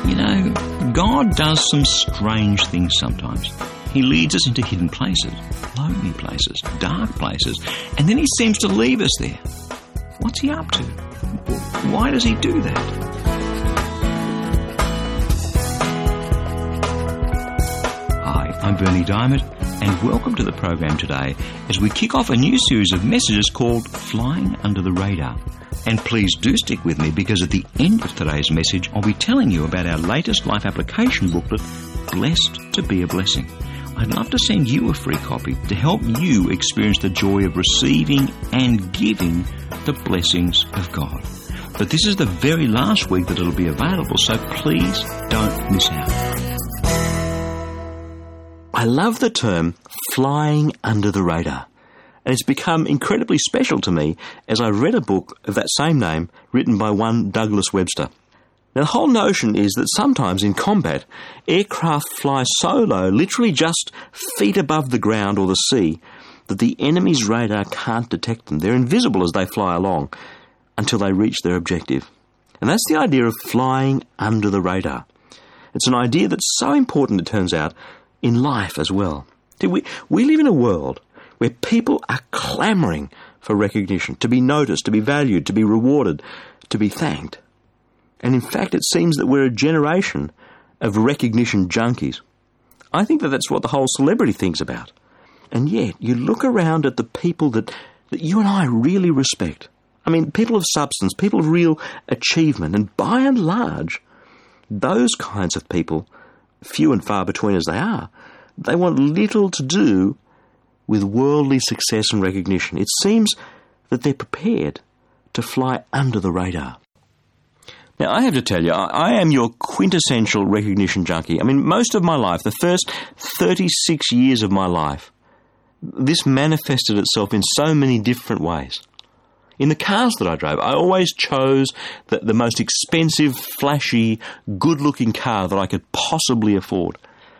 You know, God does some strange things sometimes. He leads us into hidden places, lonely places, dark places, and then he seems to leave us there. What's he up to? Why does he do that? Hi, I'm Bernie Diamond, and welcome to the program today as we kick off a new series of messages called Flying Under the Radar. And please do stick with me, because at the end of today's message, I'll be telling you about our latest life application booklet, Blessed to be a Blessing. I'd love to send you a free copy to help you experience the joy of receiving and giving the blessings of God. But this is the very last week that it'll be available, so please don't miss out. I love the term flying under the radar. And it's become incredibly special to me as I read a book of that same name written by one Douglas Webster. Now, the whole notion is that sometimes in combat, aircraft fly so low, literally just feet above the ground or the sea, that the enemy's radar can't detect them. They're invisible as they fly along until they reach their objective. And that's the idea of flying under the radar. It's an idea that's so important, it turns out, in life as well. See, we live in a world where people are clamouring for recognition, to be noticed, to be valued, to be rewarded, to be thanked. And in fact, it seems that we're a generation of recognition junkies. I think that that's what the whole celebrity thing's about. And yet, you look around at the people that you and I really respect. I mean, people of substance, people of real achievement, and by and large, those kinds of people, few and far between as they are, they want little to do with worldly success and recognition. It seems that they're prepared to fly under the radar. Now, I have to tell you, I am your quintessential recognition junkie. I mean, most of my life, the first 36 years of my life, this manifested itself in so many different ways. In the cars that I drove, I always chose the most expensive, flashy, good-looking car that I could possibly afford.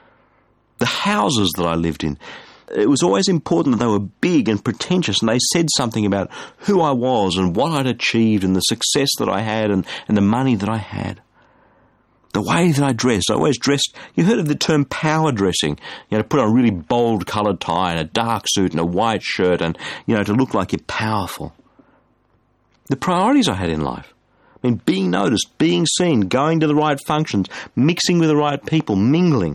The houses that I lived in, it was always important that they were big and pretentious, and they said something about who I was and what I'd achieved and the success that I had and the money that I had. The way that I dressed, I always dressed, you heard of the term power dressing, to put on a really bold coloured tie and a dark suit and a white shirt and, to look like you're powerful. The priorities I had in life, I mean, being noticed, being seen, going to the right functions, mixing with the right people, mingling.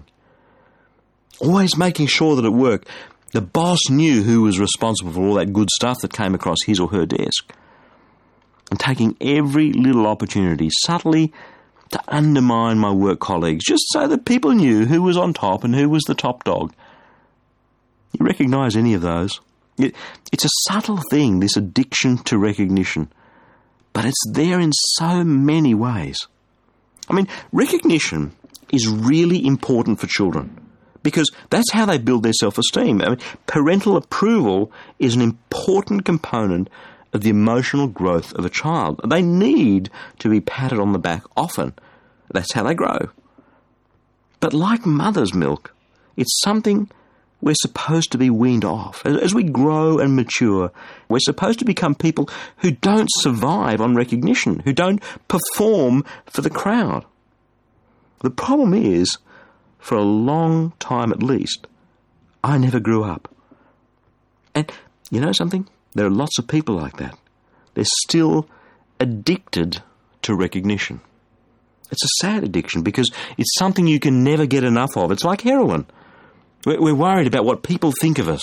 Always making sure that at work, the boss knew who was responsible for all that good stuff that came across his or her desk. And taking every little opportunity subtly to undermine my work colleagues, just so that people knew who was on top and who was the top dog. You recognise any of those? It's a subtle thing, this addiction to recognition. But it's there in so many ways. I mean, recognition is really important for children, because that's how they build their self-esteem. I mean, parental approval is an important component of the emotional growth of a child. They need to be patted on the back often. That's how they grow. But like mother's milk, it's something we're supposed to be weaned off. As we grow and mature, we're supposed to become people who don't survive on recognition, who don't perform for the crowd. The problem is, for a long time at least, I never grew up. And you know something? There are lots of people like that. They're still addicted to recognition. It's a sad addiction because it's something you can never get enough of. It's like heroin. We're worried about what people think of us.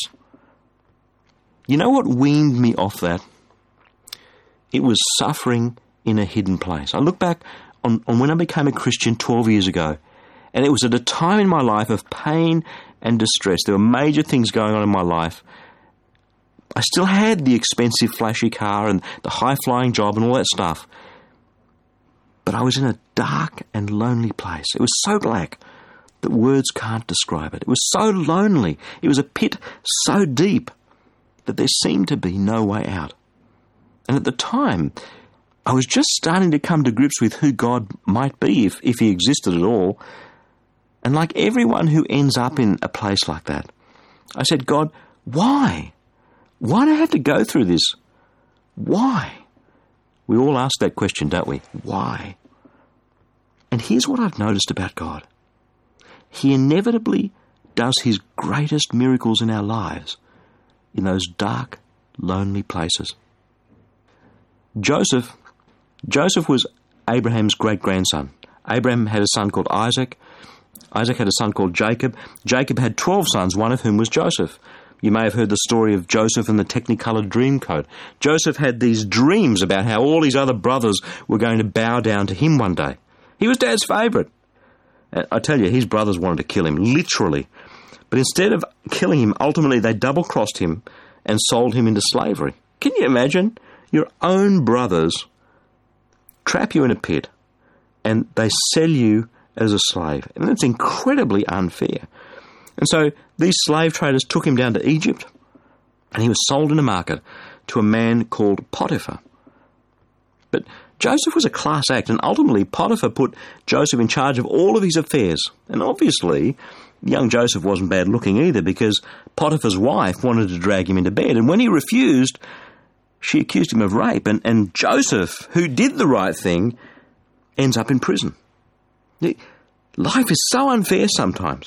You know what weaned me off that? It was suffering in a hidden place. I look back on when I became a Christian 12 years ago, and it was at a time in my life of pain and distress. There were major things going on in my life. I still had the expensive, flashy car and the high-flying job and all that stuff. But I was in a dark and lonely place. It was so black that words can't describe it. It was so lonely. It was a pit so deep that there seemed to be no way out. And at the time, I was just starting to come to grips with who God might be, if he existed at all. And like everyone who ends up in a place like that, I said, God, why? Why do I have to go through this? Why? We all ask that question, don't we? Why? And here's what I've noticed about God. He inevitably does his greatest miracles in our lives in those dark, lonely places. Joseph was Abraham's great-grandson. Abraham had a son called Isaac. Isaac had a son called Jacob. Jacob had 12 sons, one of whom was Joseph. You may have heard the story of Joseph and the Technicolor Dreamcoat. Joseph had these dreams about how all his other brothers were going to bow down to him one day. He was Dad's favourite. I tell you, his brothers wanted to kill him, literally. But instead of killing him, ultimately they double-crossed him and sold him into slavery. Can you imagine? Your own brothers trap you in a pit and they sell you as a slave. And that's incredibly unfair. And so these slave traders took him down to Egypt and he was sold in a market to a man called Potiphar. But Joseph was a class act, and ultimately Potiphar put Joseph in charge of all of his affairs. And obviously, young Joseph wasn't bad looking either, because Potiphar's wife wanted to drag him into bed. And when he refused, she accused him of rape. And Joseph, who did the right thing, ends up in prison. Life is so unfair sometimes.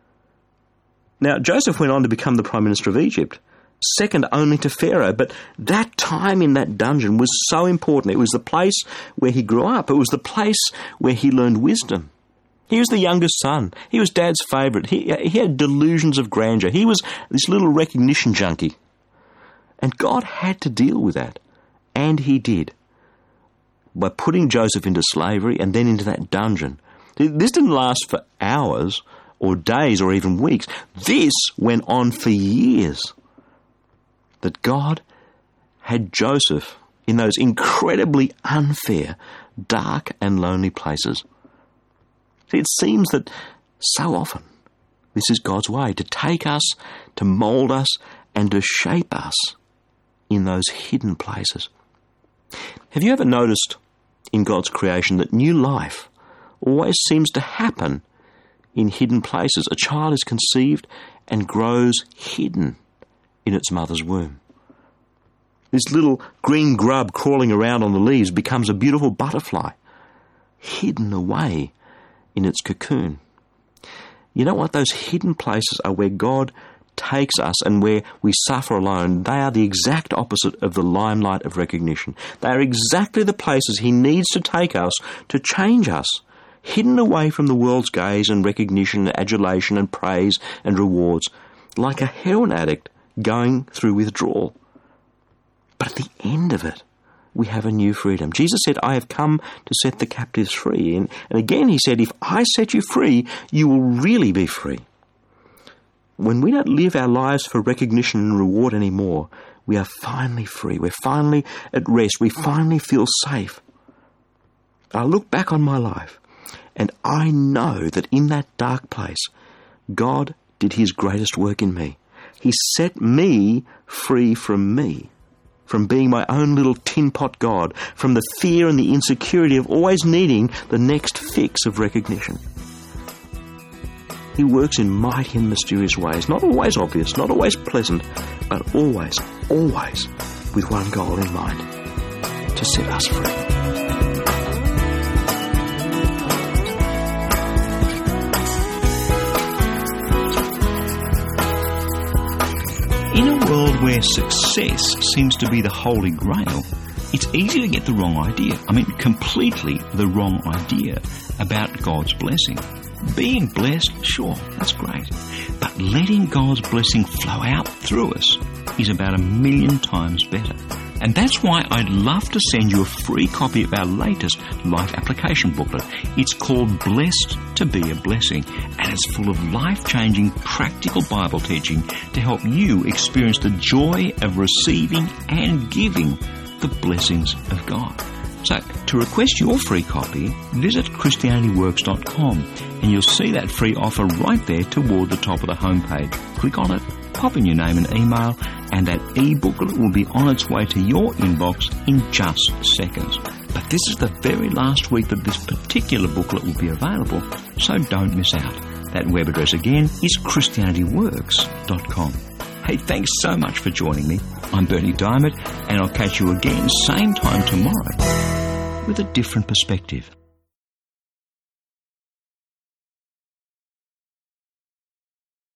Now, Joseph went on to become the Prime Minister of Egypt, second only to Pharaoh, but that time in that dungeon was so important. It was the place where he grew up. It was the place where he learned wisdom. He was the youngest son. He was Dad's favourite. He had delusions of grandeur. He was this little recognition junkie. And God had to deal with that, and he did, by putting Joseph into slavery and then into that dungeon. This didn't last for hours or days or even weeks. This went on for years. That God had Joseph in those incredibly unfair, dark and lonely places. See, it seems that so often this is God's way, to take us, to mould us, and to shape us in those hidden places. Have you ever noticed in God's creation that new life always seems to happen in hidden places? A child is conceived and grows hidden in its mother's womb. This little green grub crawling around on the leaves becomes a beautiful butterfly, hidden away in its cocoon. You know what? Those hidden places are where God takes us and where we suffer alone. They are the exact opposite of the limelight of recognition. They are exactly the places he needs to take us to change us, hidden away from the world's gaze and recognition and adulation and praise and rewards, like a heroin addict going through withdrawal. But at the end of it, we have a new freedom. Jesus said, I have come to set the captives free. And again he said, if I set you free, you will really be free. When we don't live our lives for recognition and reward anymore, we are finally free. We're finally at rest. We finally feel safe. I look back on my life and I know that in that dark place, God did his greatest work in me. He set me free from me. From being my own little tin pot God, from the fear and the insecurity of always needing the next fix of recognition. He works in mighty and mysterious ways, not always obvious, not always pleasant, but always, always with one goal in mind, to set us free. In a world where success seems to be the holy grail, it's easy to get the wrong idea. Completely the wrong idea about God's blessing. Being blessed, sure, that's great. But letting God's blessing flow out through us is about 1,000,000 times better. And that's why I'd love to send you a free copy of our latest life application booklet. It's called Blessed to Be a Blessing, and it's full of life-changing, practical Bible teaching to help you experience the joy of receiving and giving the blessings of God. So, to request your free copy, visit ChristianityWorks.com, and you'll see that free offer right there toward the top of the homepage. Click on it, pop in your name and email, and that e-booklet will be on its way to your inbox in just seconds. But this is the very last week that this particular booklet will be available, so don't miss out. That web address again is ChristianityWorks.com. Hey, thanks so much for joining me. I'm Bernie Diamond, and I'll catch you again same time tomorrow with a different perspective.